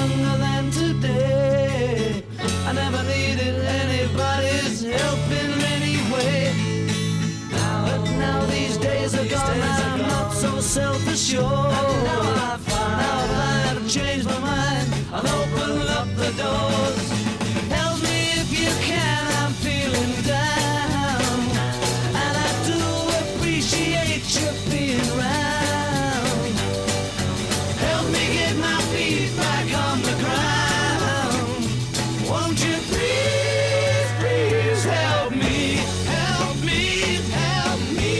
younger than today. I never needed anybody's help in any way. Now these days are gone, I'm not so self-assured. Now I find I've changed my mind, I'll open up the doors. Help me if you can, I'm feeling down, and I do appreciate you being around. Help me get my feet back on the ground. Won't you please, please help me, help me, help me.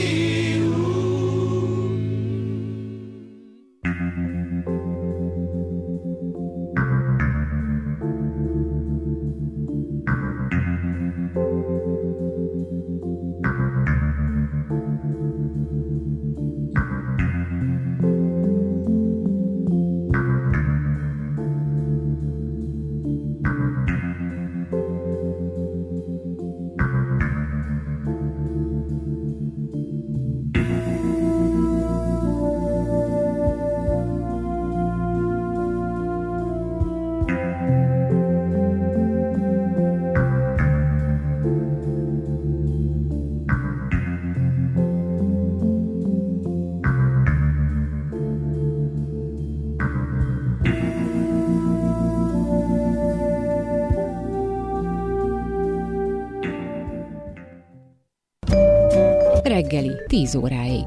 Reggeli, 10 óráig.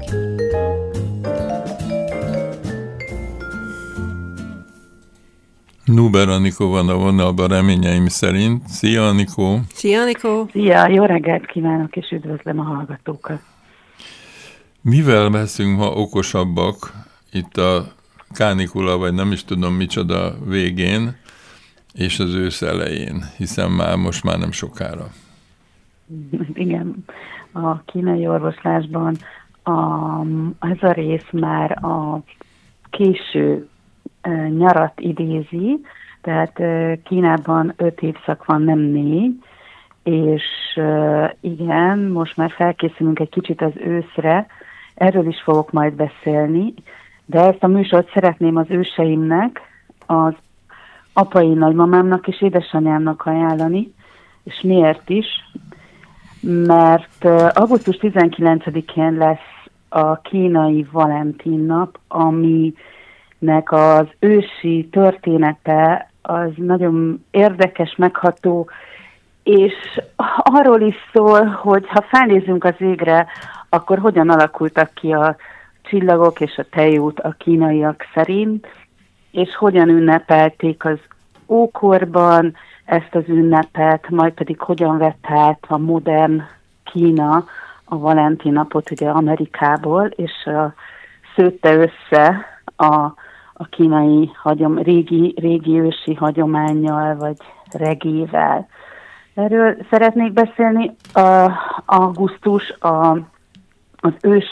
Nuber Anikó van a vonalban reményeim szerint. Szia, Anikó! Szia, Anikó! Szia, jó reggelt kívánok, és üdvözlöm a hallgatókat! Mivel leszünk ma okosabbak itt a kánikula, vagy nem is tudom micsoda végén, és az ősz elején, hiszen most már nem sokára. Igen, a kínai orvoslásban ez a rész már a késő nyarat idézi, tehát Kínában 5 évszak van, nem 4, és igen, most már felkészülünk egy kicsit az őszre, erről is fogok majd beszélni, de ezt a műsort szeretném az őseimnek, az apai nagymamámnak és édesanyámnak ajánlani, és miért is? Mert augusztus 19-én lesz a kínai Valentin nap, aminek az ősi története az nagyon érdekes, megható, és arról is szól, hogy ha felnézünk az égre, akkor hogyan alakultak ki a csillagok és a tejút a kínaiak szerint, és hogyan ünnepelték az ókorban ezt az ünnepet, majd pedig hogyan vett át a modern Kína a Valentin napot ugye Amerikából, és szőtte össze a kínai régi ősi hagyománnyal, vagy regével. Erről szeretnék beszélni. Augusztus az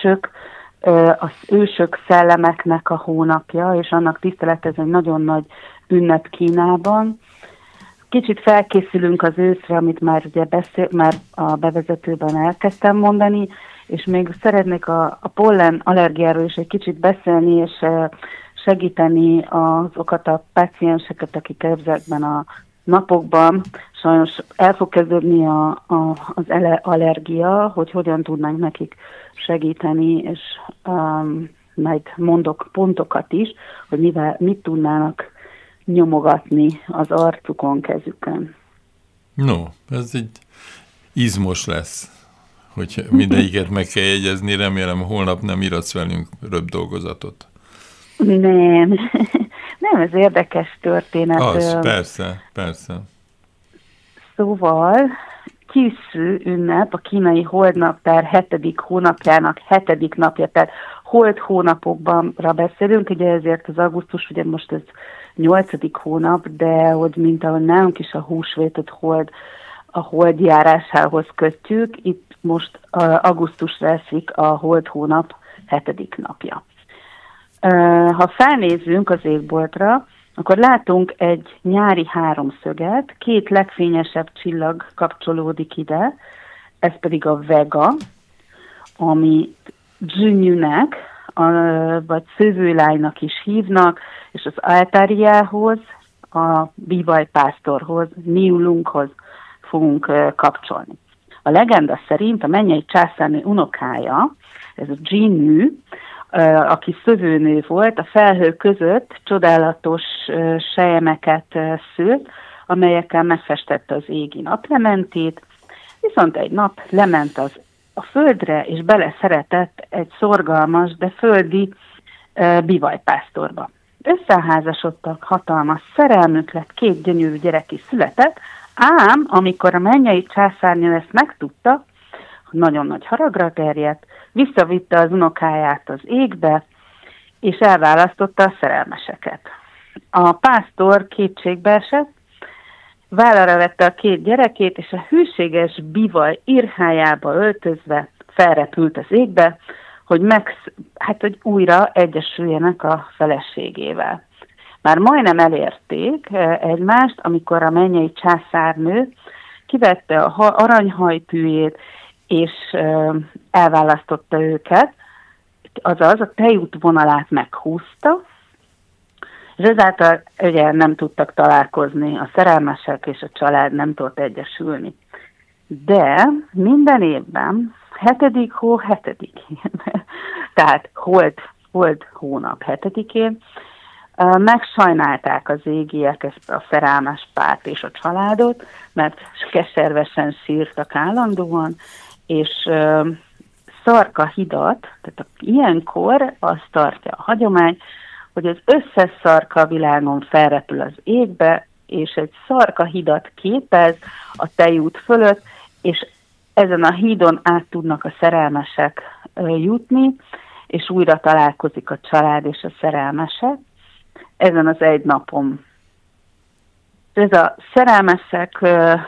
ősök szellemeknek a hónapja, és annak tisztelet, ez egy nagyon nagy ünnep Kínában. Kicsit felkészülünk az őszre, amit már ugye már a bevezetőben elkezdtem mondani, és még szeretnék a pollen allergiáról is egy kicsit beszélni, és segíteni azokat a pácienseket, akik ezekben a napokban sajnos el fog kezdődni az allergia, hogy hogyan tudnánk nekik segíteni, és majd mondok pontokat is, hogy mit tudnának nyomogatni az arcukon, kezükön. No, ez egy izmos lesz, hogy mindegyiket meg kell jegyezni. Remélem, holnap nem iratsz velünk röbb dolgozatot. Nem, ez érdekes történet. Az, persze. Szóval Qixi ünnep, a kínai holdnaptár 7. hónapjának 7. napja, tehát hold hónapokbanra beszélünk, ugye ezért az augusztus, ugye most ez 8. hónap, de hogy mint ahogy nálunk is a húsvétot a hold járásához kötjük, itt most augusztusra esik a hold hónap 7. napja. Ha felnézzünk az égboltra, akkor látunk egy nyári háromszöget, 2 legfényesebb csillag kapcsolódik ide, ez pedig a Vega, ami Zsűnyűnek, vagy szövőlájnak is hívnak, és az Altáriához, a bívalpásztorhoz, Niulunkhoz fogunk kapcsolni. A legenda szerint a mennyei császárnő unokája, ez a Jinnu, aki szövőnő volt, a felhő között csodálatos selyemeket szült, amelyekkel megfestette az égi naplementét, viszont egy nap lement a földre, és beleszeretett egy szorgalmas, de földi bivajpásztorba. Összeházasodtak, hatalmas szerelmük lett, 2 gyönyörű gyerek is született, ám amikor a mennyei császárnő ezt megtudta, nagyon nagy haragra terjedt, visszavitte az unokáját az égbe, és elválasztotta a szerelmeseket. A pásztor kétségbe esett, vállára vette a 2 gyerekét, és a hűséges bivaj irhájába öltözve felrepült az égbe, hogy újra egyesüljenek a feleségével. Már majdnem elérték egymást, amikor a mennyei császárnő kivette a aranyhajtűjét, és elválasztotta őket, azaz a tejút vonalát meghúzta, és ezáltal ugye nem tudtak találkozni a szerelmesek, és a család nem tudott egyesülni. De minden évben, 7. hó 7-én, tehát hold hónap 7-én, megsajnálták az égiek ezt a szerelmes párt és a családot, mert keservesen sírtak állandóan, és szarkahidat, tehát ilyenkor azt tartja a hagyomány, hogy az összes szarka a világon felrepül az égbe, és egy szarkahidat képez a tejút fölött, és ezen a hídon át tudnak a szerelmesek jutni, és újra találkozik a család és a szerelmesek ezen az egy napon. Ez a szerelmesek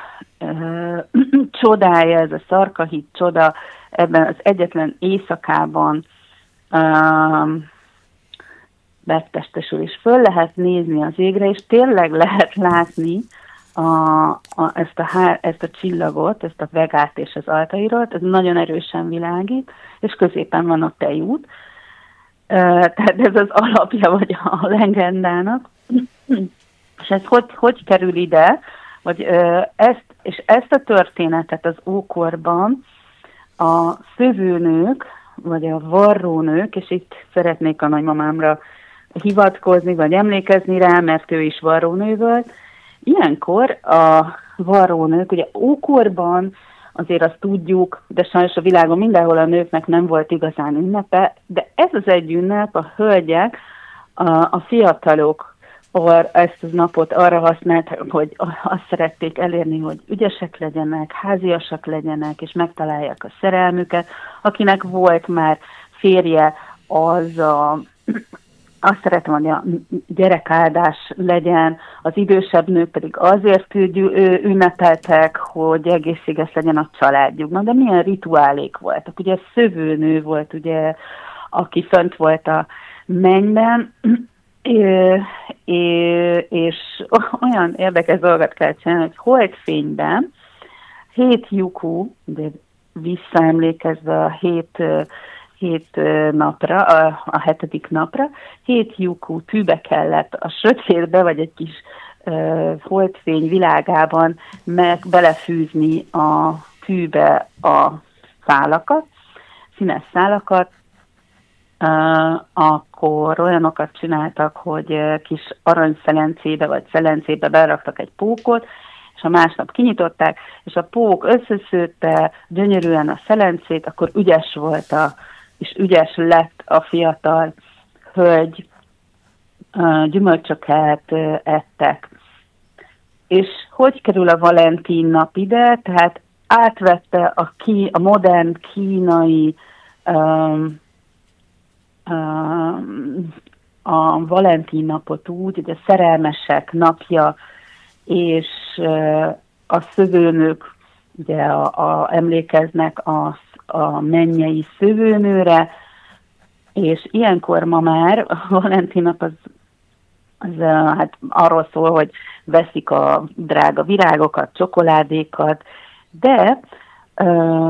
csodája, ez a szarkahíd csoda, ebben az egyetlen éjszakában megtestesül, és föl lehet nézni az égre, és tényleg lehet látni ezt a csillagot, ezt a Vegát és az Altairat, ez nagyon erősen világít, és középen van a tejút. Tehát ez az alapja vagy a legendának. És ez hogy kerül ide, vagy ezt a történetet az ókorban a szövőnők, vagy a varrónők, és itt szeretnék a nagymamámra hivatkozni, vagy emlékezni rá, mert ő is varrónő volt. Ilyenkor a varrónők, ugye ókorban azért azt tudjuk, de sajnos a világon mindenhol a nőknek nem volt igazán ünnepe, de ez az egy ünnep, a hölgyek, a fiatalok ezt az napot arra használták, hogy azt szerették elérni, hogy ügyesek legyenek, háziasak legyenek, és megtalálják a szerelmüket. Akinek volt már férje, azt szeretem, hogy a gyerekáldás legyen, az idősebb nők pedig azért ünnepeltek, hogy egészséges legyen a családjuk. Na, de milyen rituálék voltak? Ugye szövőnő volt, ugye, aki fönt volt a mennyben, és olyan érdekes dolgot kell csinálni, hogy holdfényben 7 lyukú, de visszaemlékezve a 7 napra, a 7. napra, 7 lyukú tűbe kellett a sötétbe, vagy egy kis holdfény világában belefűzni a tűbe a szálakat, színes szálakat. Akkor olyanokat csináltak, hogy kis aranyszelencébe vagy szelencébe beraktak egy pókot, és a másnap kinyitották, és a pók összeszőtte gyönyörűen a szelencét, akkor ügyes volt és ügyes lett a fiatal hölgy, gyümölcsöket ettek. És hogy kerül a Valentin nap ide? Tehát átvette a modern kínai a Valentin napot úgy, hogy a szerelmesek napja, és a szövőnők ugye emlékeznek a mennyei szövőnőre, és ilyenkor ma már a Valentin nap az hát arról szól, hogy veszik a drága virágokat, csokoládékat, de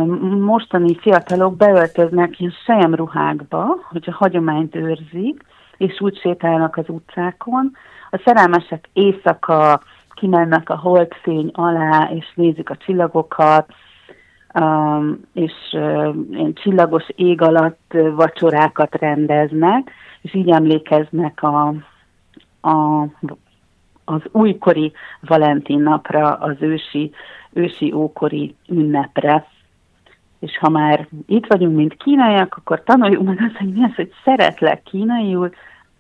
mostani fiatalok beöltöznek ilyen selyemruhákba, hogy a hagyományt őrzik, és úgy sétálnak az utcákon. A szerelmesek éjszaka kimennek a holdfény alá, és nézik a csillagokat, és ilyen csillagos ég alatt vacsorákat rendeznek, és így emlékeznek az újkori Valentin napra, az ősi ókori ünnepre. És ha már itt vagyunk, mint kínaiak, akkor tanuljuk meg azt, hogy mi az, hogy szeretlek kínaiul,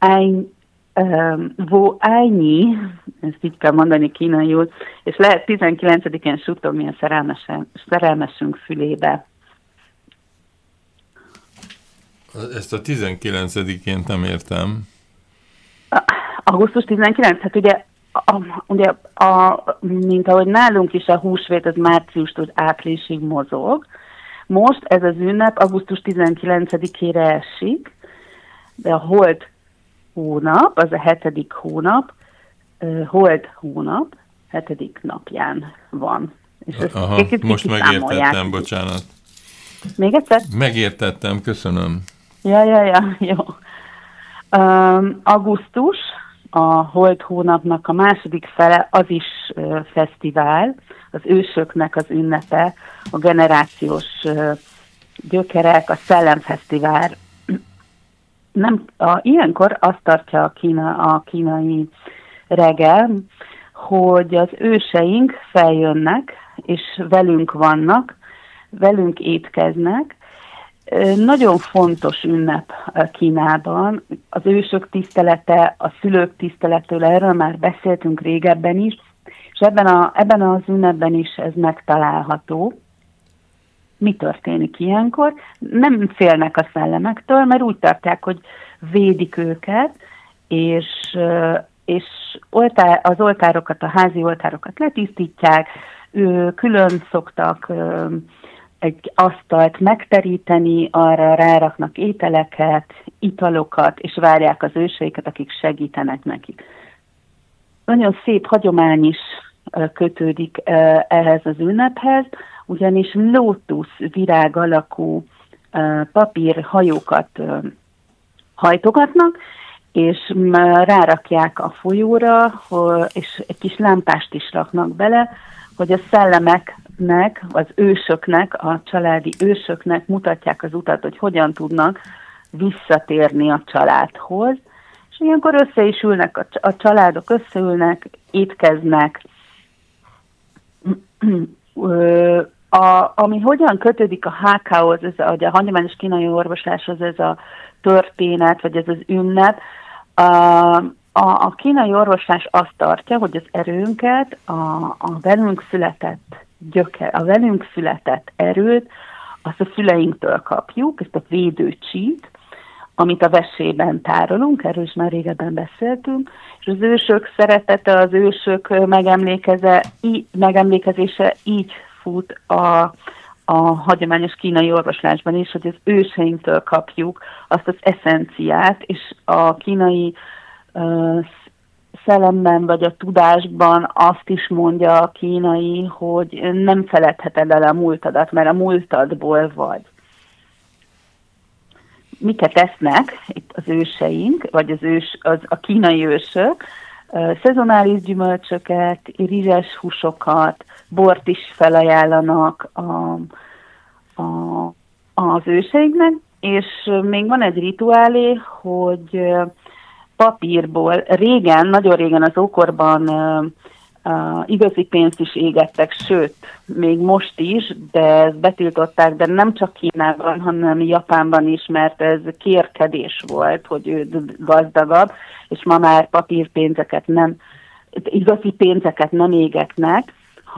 wo ányi, ezt így kell mondani kínaiul, és lehet 19-én suttogni a szerelmesünk fülébe. Ezt a 19-én nem értem. Augusztus 19, hát ugye mint ahogy nálunk is a húsvét, az márciustól áprilisig mozog. Most ez az ünnep augusztus 19-ére esik, de a hold hónap, az a 7. hónap, hold hónap 7. napján van. És most megértettem, bocsánat. Még egyszer? Megértettem, köszönöm. Ja, jó. Augusztus, a hold hónapnak a második fele, az is fesztivál, az ősöknek az ünnepe, a generációs gyökerek, a szellemfesztivál. Ilyenkor azt tartja a kínai reggel, hogy az őseink feljönnek, és velünk vannak, velünk étkeznek. Nagyon fontos ünnep Kínában, az ősök tisztelete, a szülők tiszteletől, erről már beszéltünk régebben is, és ebben az ünnepben is ez megtalálható. Mi történik ilyenkor? Nem félnek a szellemektől, mert úgy tartják, hogy védik őket, és az oltárokat, a házi oltárokat letisztítják, külön szoktak egy asztalt megteríteni, arra ráraknak ételeket, italokat, és várják az őseiket, akik segítenek nekik. Nagyon szép hagyomány is kötődik ehhez az ünnephez, ugyanis lótusz virág alakú papírhajókat hajtogatnak, és rárakják a folyóra, és egy kis lámpást is raknak bele, hogy a szellemeknek, az ősöknek, a családi ősöknek mutatják az utat, hogy hogyan tudnak visszatérni a családhoz. És ilyenkor össze is ülnek, a családok összeülnek, étkeznek. Ami hogyan kötődik a hákához, a hagyományos kínai orvosláshoz ez a történet, vagy ez az ünnep, a kínai orvoslás azt tartja, hogy az erőnket, a velünk született erőt, azt a szüleinktől kapjuk, ezt a védőcsít, amit a vesében tárolunk, erről is már régebben beszéltünk, és az ősök szeretete, az ősök megemlékezése így fut a hagyományos kínai orvoslásban is, hogy az őseinktől kapjuk azt az eszenciát, és a kínai szellemben vagy a tudásban azt is mondja a kínai, hogy nem feledheted el a múltadat, mert a múltadból vagy. Miket esznek itt az őseink, vagy a kínai ősök? Szezonális gyümölcsöket, rizses húsokat, bort is felajánlanak az őseinknek, és még van egy rituálé, hogy papírból, nagyon régen az ókorban igazi pénzt is égettek, sőt, még most is, de ezt betiltották, de nem csak Kínában, hanem Japánban is, mert ez kérkedés volt, hogy ő gazdagabb, és ma már igazi pénzeket nem égetnek,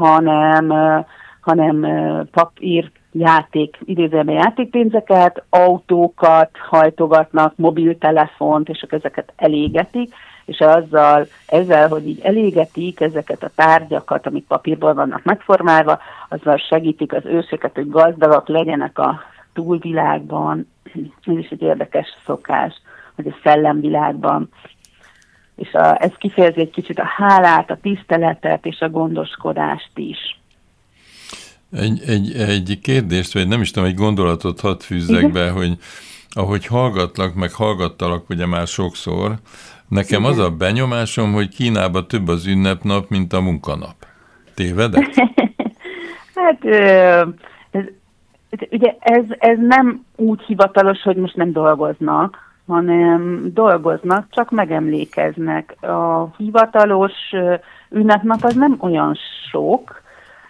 hanem idézőjelben játékpénzeket, autókat hajtogatnak, mobiltelefont, és ezeket elégetik, és ezzel, hogy így elégetik ezeket a tárgyakat, amik papírból vannak megformálva, azzal segítik az ősöket, hogy gazdagak legyenek a túlvilágban. Ez is egy érdekes szokás, hogy a szellemvilágban. És ez kifejezi egy kicsit a hálát, a tiszteletet és a gondoskodást is. Egy kérdést, vagy nem is tudom, egy gondolatot hadd fűzzek be, hogy ahogy hallgatlak, meg hallgattalak ugye már sokszor, nekem az a benyomásom, hogy Kínában több az ünnepnap, mint a munkanap. Tévedek? Hát, ugye ez nem úgy hivatalos, hogy most nem dolgoznak, hanem dolgoznak, csak megemlékeznek. A hivatalos ünnepnap az nem olyan sok,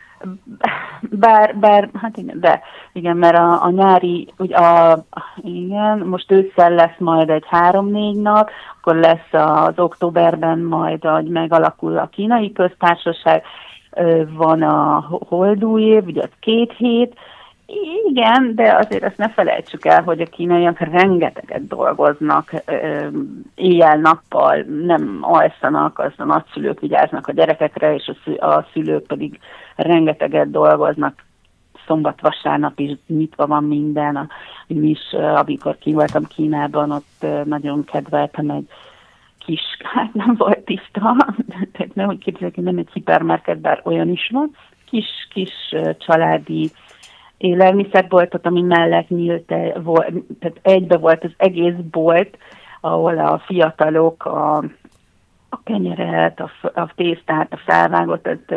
bár hát igen, de igen, mert a nyári, igen, most ősszel lesz majd egy 3-4 nap, akkor lesz az októberben majd, hogy megalakul a kínai köztársaság, van a holdúj év, ugye az 2 hét, igen, de azért ezt ne felejtsük el, hogy a kínaiak rengeteget dolgoznak éjjel-nappal, nem alszanak, az a nagyszülők vigyáznak a gyerekekre, és a szülők pedig rengeteget dolgoznak. Szombat-vasárnap is nyitva van minden. Mi is, amikor ki voltam Kínában, ott nagyon kedveltem egy kis, hát nem volt tiszta, tehát nem, hogy képzeljük, nem egy hipermarket, bár olyan is van, kis családi élelmiszerboltot, ami mellett nyílt, tehát egybe volt az egész bolt, ahol a fiatalok a kenyeret, a tésztát, a felvágottat,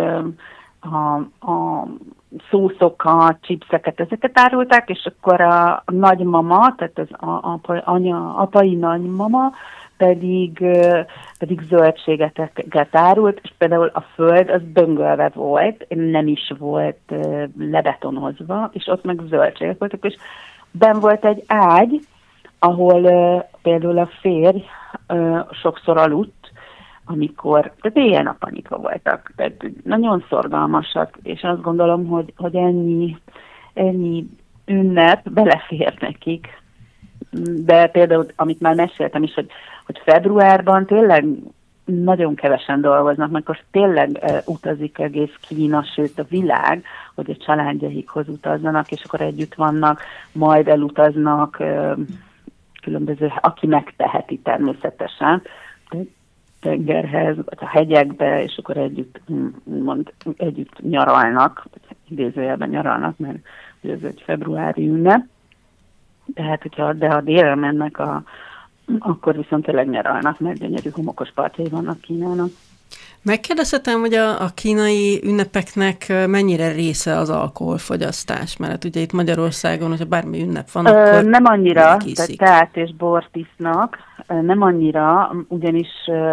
a szószokat, chipseket, ezeket árulták, és akkor a nagymama, tehát az apai nagymama pedig zöldségeket árult, és például a föld az böngölve volt, nem is volt lebetonozva, és ott meg zöldségek voltak, és benn volt egy ágy, ahol például a férj sokszor aludt, tehát éjjel-nappal nyitva voltak, tehát nagyon szorgalmasak, és azt gondolom, hogy ennyi ünnep belefér nekik. De például, amit már meséltem is, hogy februárban tényleg nagyon kevesen dolgoznak, mert most tényleg utazik egész Kína, sőt a világ, hogy a családjaikhoz utazzanak, és akkor együtt vannak, majd elutaznak különböző, aki megteheti természetesen, tengerhez, vagy a hegyekbe, és akkor együtt nyaralnak, vagy idézőjelben nyaralnak, mert ez egy februári ünnep. Tehát, hogyha délre mennek, akkor viszont tényleg nyaralnak, mert gyönyörű homokos partjai vannak Kínának. Megkérdezhetem, hogy a kínai ünnepeknek mennyire része az alkoholfogyasztás? Mert ugye itt Magyarországon, hogyha bármi ünnep van, akkor nem annyira, tehát teát és bort isznak, nem annyira, ugyanis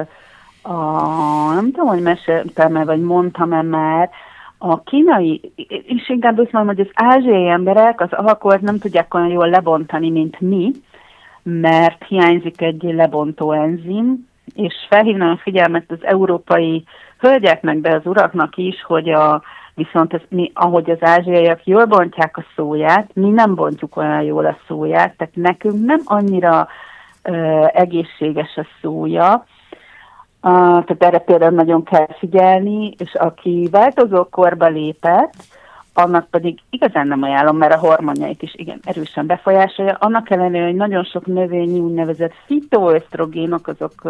nem tudom, hogy meséltem-e, vagy mondtam-e már, a kínai, és inkább azt mondom, hogy az ázsiai emberek az alkoholt nem tudják olyan jól lebontani, mint mi, mert hiányzik egy lebontó enzim, és felhívnám a figyelmet az európai hölgyeknek, de az uraknak is, hogy viszont ahogy az ázsiaiak jól bontják a szóját, mi nem bontjuk olyan jól a szóját, tehát nekünk nem annyira egészséges a szója, tehát erre például nagyon kell figyelni, és aki változó korba lépett, annak pedig igazán nem ajánlom, mert a hormonjait is igen erősen befolyásolja. Annak ellenére, hogy nagyon sok növényi úgynevezett fitoösztrogénok, azok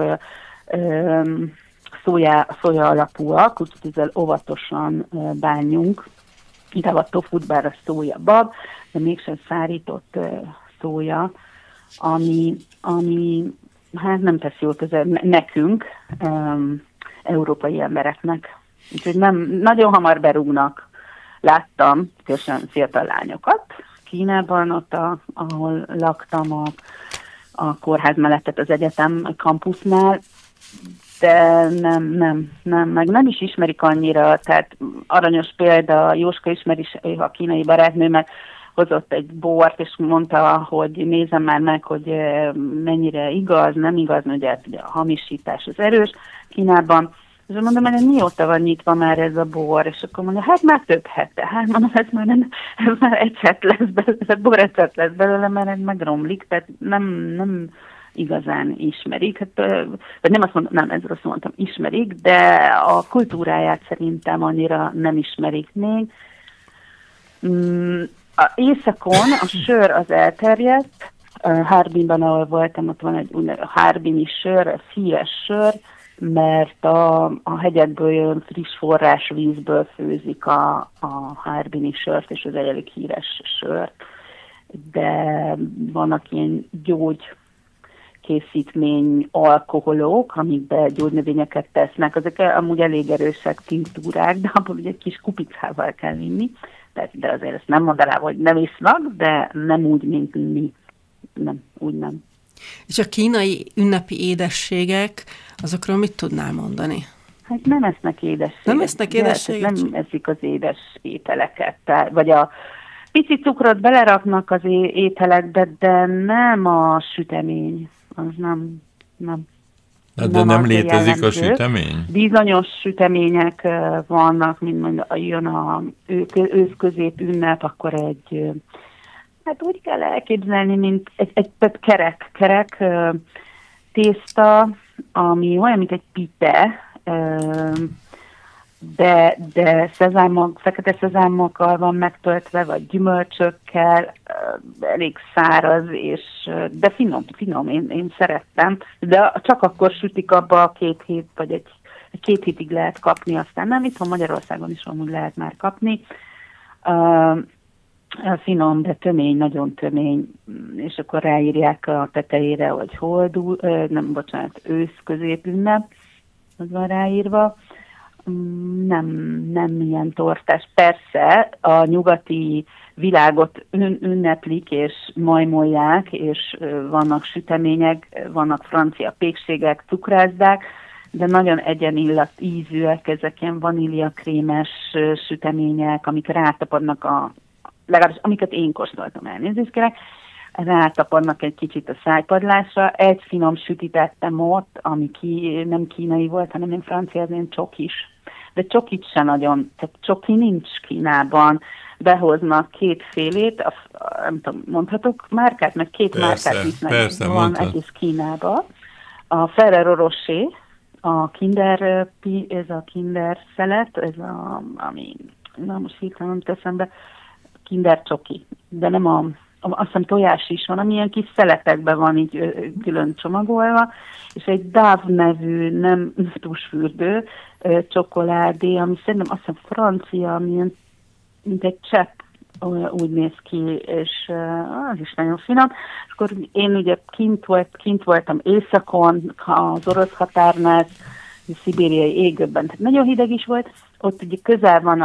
szója alapúak, úgyhogy ezzel óvatosan bánjunk. Inkább a tofut, bár a szója bab, de mégsem szárított szója, ami hát nem tesz jót nekünk, európai embereknek. Úgyhogy nagyon hamar berúgnak. Láttam különösen fiatal lányokat Kínában, ott ahol laktam a kórház mellett, tehát az egyetem kampusznál, de nem, meg nem is ismerik annyira, tehát aranyos példa, Jóska ismeri a kínai barátnőmet, hozott egy bort, és mondta, hogy nézem már meg, hogy mennyire igaz, nem igaz, ugye a hamisítás az erős Kínában. És mondom, hogy mióta van nyitva már ez a bor, és akkor mondja, hát már több hete. Hát mondom, ez már ecset lesz belőle, borecet lesz belőle, mert ez megromlik, tehát nem igazán ismerik. Hát, vagy nem azt mondom, nem, ez rosszul mondtam, ismerik, de a kultúráját szerintem annyira nem ismerik még. A északon a sör az elterjedt, Harbinban, ahol voltam, ott van egy harbini sör, ez híres sör, mert a hegyekből jön friss forrásvízből főzik a harbini sört, és az egy elég híres sört. de vannak ilyen gyógykészítmény alkoholok, amikbe gyógynövényeket tesznek, ezek amúgy elég erősek tinktúrák, de abból ugye egy kis kupicával kell vinni, de azért ezt nem mondanám, hogy nem isznak, de nem úgy, mint mi. Nem, úgy nem. És a kínai ünnepi édességek, azokról mit tudnál mondani? Hát nem esznek édességet. Nem esznek édességet? Nem eszik az édes ételeket. Vagy a pici cukrot beleraknak az ételekbe, de nem a sütemény. Az nem. De nem létezik a sütemény? Bizonyos sütemények vannak, mint mondjuk jön a ősz-közép ünnep, akkor egy, hát úgy kell elképzelni, mint egy kerek tészta, ami olyan, mint egy pite, de fekete szezámokkal van megtöltve, vagy gyümölcsökkel, elég száraz, de finom, én szerettem, de csak akkor sütik abba a 2 hét, vagy egy 2 hétig lehet kapni, aztán nem, itthon Magyarországon is amúgy lehet már kapni. Finom, de tömény, nagyon tömény, és akkor ráírják a tetejére, hogy ősz-középünnep, az van ráírva. Nem ilyen tortás. Persze a nyugati világot ünneplik és majmolják, és vannak sütemények, vannak francia pékségek, cukrászdák, de nagyon egyenillat ízűek, ezek ilyen vaníliakrémes sütemények, amik rátapadnak legalábbis amiket én kóstoltam, elnézést kérek, rátapadnak egy kicsit a szájpadlásra. Egy finom sütit ettem ott, ami nem kínai volt, hanem én francia, az én csokis. De csokit se nagyon, tehát csoki nincs Kínában. Behoznak 2 félét, nem tudom, mondhatok márkát, mert 2 márkát visznek, van mondtad. Egész Kínában. A Ferrero Rocher, a Kinder szelet, ez ami, most hirtelen nem teszem be, Kinder csoki, de nem azt hiszem tojás is van, ami ilyen kis szeletekben van így külön csomagolva, és egy Dove nevű, nem tusfürdő csokoládé, ami szerintem azt hiszem francia, mint egy csepp, úgy néz ki, és az is nagyon finom. És akkor én ugye kint voltam északon, az orosz határnál, szibériai égőben, tehát nagyon hideg is volt, ott ugye közel van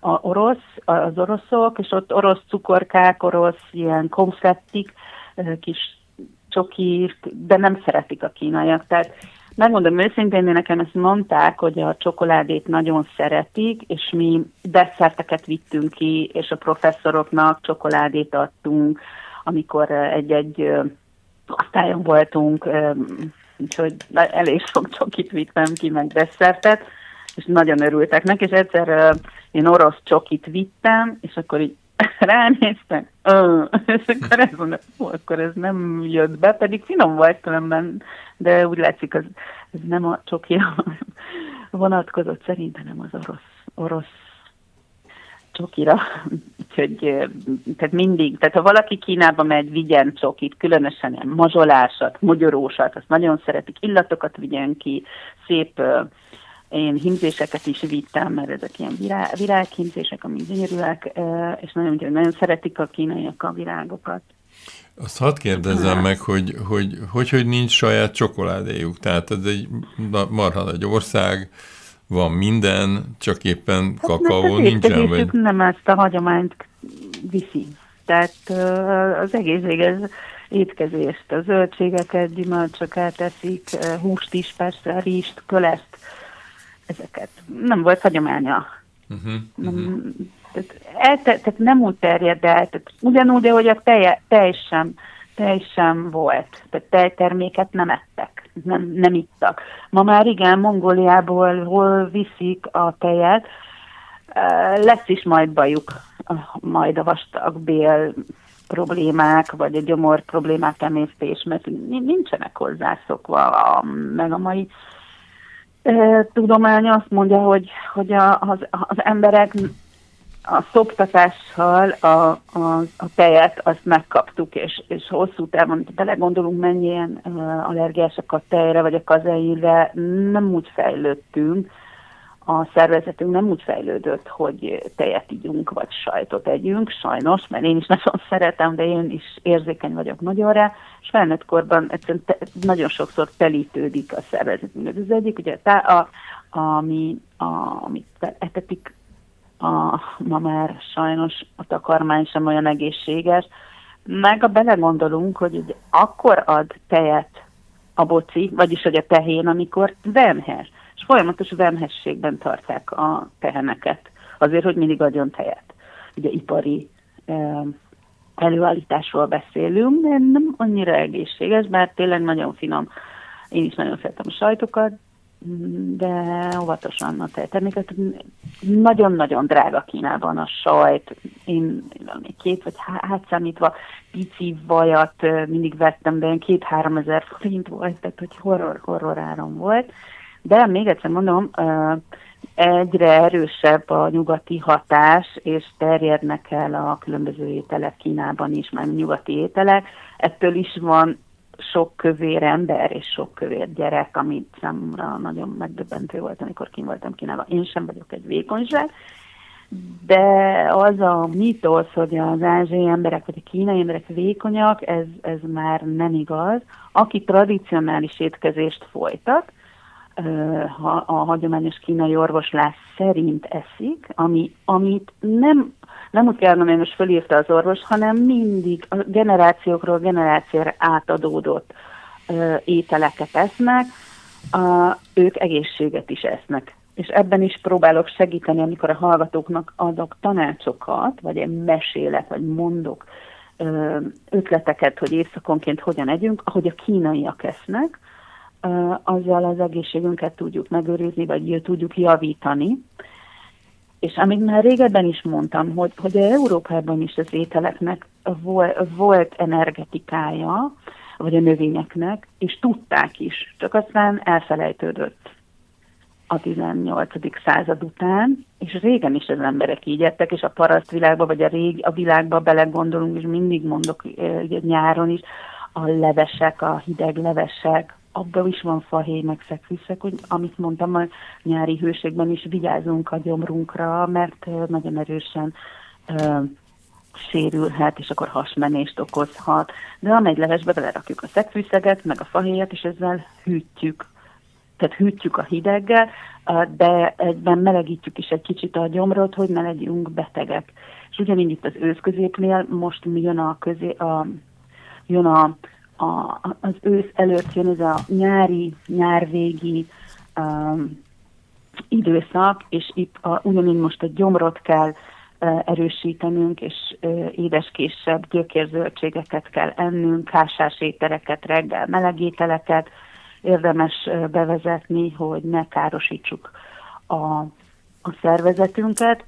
az oroszok, és ott orosz cukorkák, orosz ilyen konfettik, kis csokik, de nem szeretik a kínaiak. Tehát megmondom őszintén, nekem ezt mondták, hogy a csokoládét nagyon szeretik, és mi desszerteket vittünk ki, és a professzoroknak csokoládét adtunk, amikor egy osztályon voltunk, úgyhogy elég sok csokit vittem ki, meg desszertet, és nagyon örültek neki, és egyszer én orosz csokit vittem, és akkor így ránéztem, és akkor ezt mondom, akkor ez nem jött be, pedig finom volt különben, de úgy látszik, ez nem a csoki vonatkozott, szerintem nem az orosz csokira. Úgyhogy, tehát ha valaki Kínába megy, vigyen csokit, különösen ilyen mazsolásat, mogyorósat, azt nagyon szeretik, illatokat vigyen ki, szép, én hímzéseket is vittem, mert ezek ilyen virághímzések, amik gyönyörűek, és nagyon szeretik a kínaiak a virágokat. Azt hadd kérdezzem meg, hogy nincs saját csokoládéjuk. Tehát ez egy marha nagy ország, van minden, csak éppen kakaó nincsen. Vagy... nem ezt a hagyományt viszi. Tehát az egészséges étkezést, a zöldségeket, gyümölcsöket eszik, húst is, persze, rizst, köleszt, ezeket. Nem volt hagyománya. Tehát nem úgy terjed el, tehát ugyanúgy, ahogy a tej sem volt. Tehát tejterméket nem ettek, nem ittak. Ma már igen, Mongóliából hol viszik a tejet, lesz is majd bajuk, majd a vastagbél problémák, vagy a gyomor problémák, emésztés, mert nincsenek hozzászokva, meg a mai tudomány azt mondja, hogy az emberek a szoptatással a tejet azt megkaptuk, és hosszú távon, ha belegondolunk, mennyien allergiásak a tejre, vagy a kazeinre, nem úgy fejlődtünk, a szervezetünk nem úgy fejlődött, hogy tejet ígyunk, vagy sajtot együnk, sajnos, mert én is nagyon szeretem, de én is érzékeny vagyok nagyon rá, és felnőtt korban egyszerűen nagyon sokszor telítődik a szervezetünk. Ez az egyik, ugye amit etetik, ma már sajnos a takarmány sem olyan egészséges, meg a belegondolunk, hogy akkor ad tejet a boci, vagyis hogy a tehén, amikor vemhes. És folyamatos vemhességben tartják a teheneket, azért, hogy mindig adjon tejet. Ugye ipari előállításról beszélünk, de nem annyira egészséges, bár tényleg nagyon finom. Én is nagyon szeretem a sajtokat, de óvatosan a tejterméket. Nagyon-nagyon drága Kínában a sajt. Én 2 vagy számítva pici vajat mindig vettem, de 2-3 ezer forint volt, tehát hogy horror áram volt. De még egyszer mondom, egyre erősebb a nyugati hatás, és terjednek el a különböző ételek Kínában is, már nyugati ételek. Ettől is van sok kövér ember és sok kövér gyerek, amit számomra nagyon megdöbbentő volt, amikor kint voltam Kínában. Én sem vagyok egy vékonyság, de az a mítosz, hogy az ázsiai emberek vagy a kínai emberek vékonyak, ez már nem igaz. Aki tradicionális étkezést folytat, a hagyományos kínai orvoslás szerint eszik, amit nem úgy kell mondani, hogy most fölírta az orvos, hanem mindig a generációkról generációra átadódott ételeket esznek, ők egészséget is esznek. És ebben is próbálok segíteni, amikor a hallgatóknak adok tanácsokat, vagy mesélek, vagy mondok ötleteket, hogy éjszakonként hogyan együnk, ahogy a kínaiak esznek, azzal az egészségünket tudjuk megőrizni, vagy tudjuk javítani. És amit már régebben is mondtam, hogy Európában is az ételeknek volt energetikája, vagy a növényeknek, és tudták is, csak aztán elfelejtődött a 18. század után, és régen is az emberek így ettek, és a parasztvilágban, vagy a világban belegondolunk, és mindig mondok nyáron is, a levesek, a hideg levesek, abban is van fahéj, meg szegfűszeg, hogy amit mondtam, a nyári hőségben is vigyázunk a gyomrunkra, mert nagyon erősen sérülhet, és akkor hasmenést okozhat. De a egy levesbe belerakjuk a szegfűszeget, meg a fahéjat, és ezzel hűtjük. Tehát hűtjük a hideggel, de egyben melegítjük is egy kicsit a gyomrot, hogy ne legyünk betegek. És ugyanígy itt az őszközépnél most jön az ősz előtt jön ez a nyárvégi időszak, és itt ugyanígy most a gyomrot kell erősítenünk, és édeskéssebb gyökérzöldségeket kell ennünk, kásás ételeket, reggel meleg ételeket érdemes bevezetni, hogy ne károsítsuk a szervezetünket,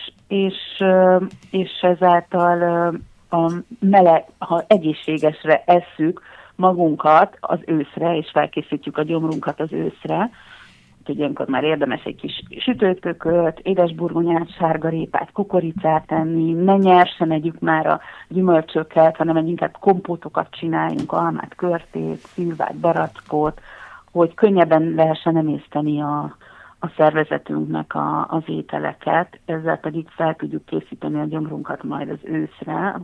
és ezáltal ha egészségesre esszük magunkat az őszre, és felkészítjük a gyomrunkat az őszre, úgyhogy ilyenkor már érdemes egy kis sütőtököt, édesburgonyát, sárgarépát, kukoricát enni, ne nyersen együk már a gyümölcsöket, hanem inkább kompótokat csináljunk, almát, körtét, szilvát, barackot, hogy könnyebben lehessen emészteni a szervezetünknek az ételeket, ezzel pedig fel tudjuk készíteni a gyomrunkat majd az őszre,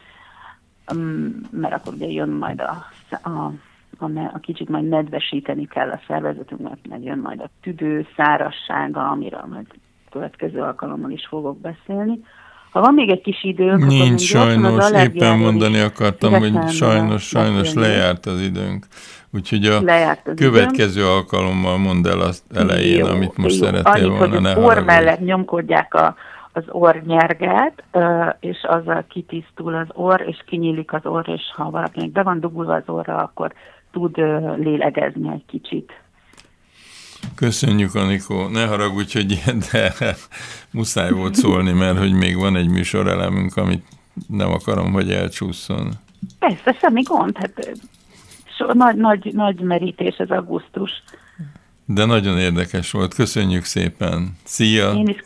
mert akkor ugye jön majd a kicsit majd nedvesíteni kell a szervezetünknek, mert jön majd a tüdő, szárazsága, amiről majd következő alkalommal is fogok beszélni. Ha van még egy kis időnk, nincs sajnos, éppen mondani akartam, hogy sajnos lejárt az időnk. Úgyhogy a következő alkalommal mondd el azt elején, amit most szerettél volna. Hogy az orr mellett nyomkodják az orrnyerget, és azzal kitisztul az orr, és kinyílik az orr, és ha valakinek be van dugulva az orra, akkor tud lélegezni egy kicsit. Köszönjük, Anikó. Ne haragudj, hogy ilyen, de muszáj volt szólni, mert hogy még van egy műsorelemünk, amit nem akarom, hogy elcsúszson. Persze, semmi gond. Hát, nagy merítés az augusztus. De nagyon érdekes volt. Köszönjük szépen. Szia! Én is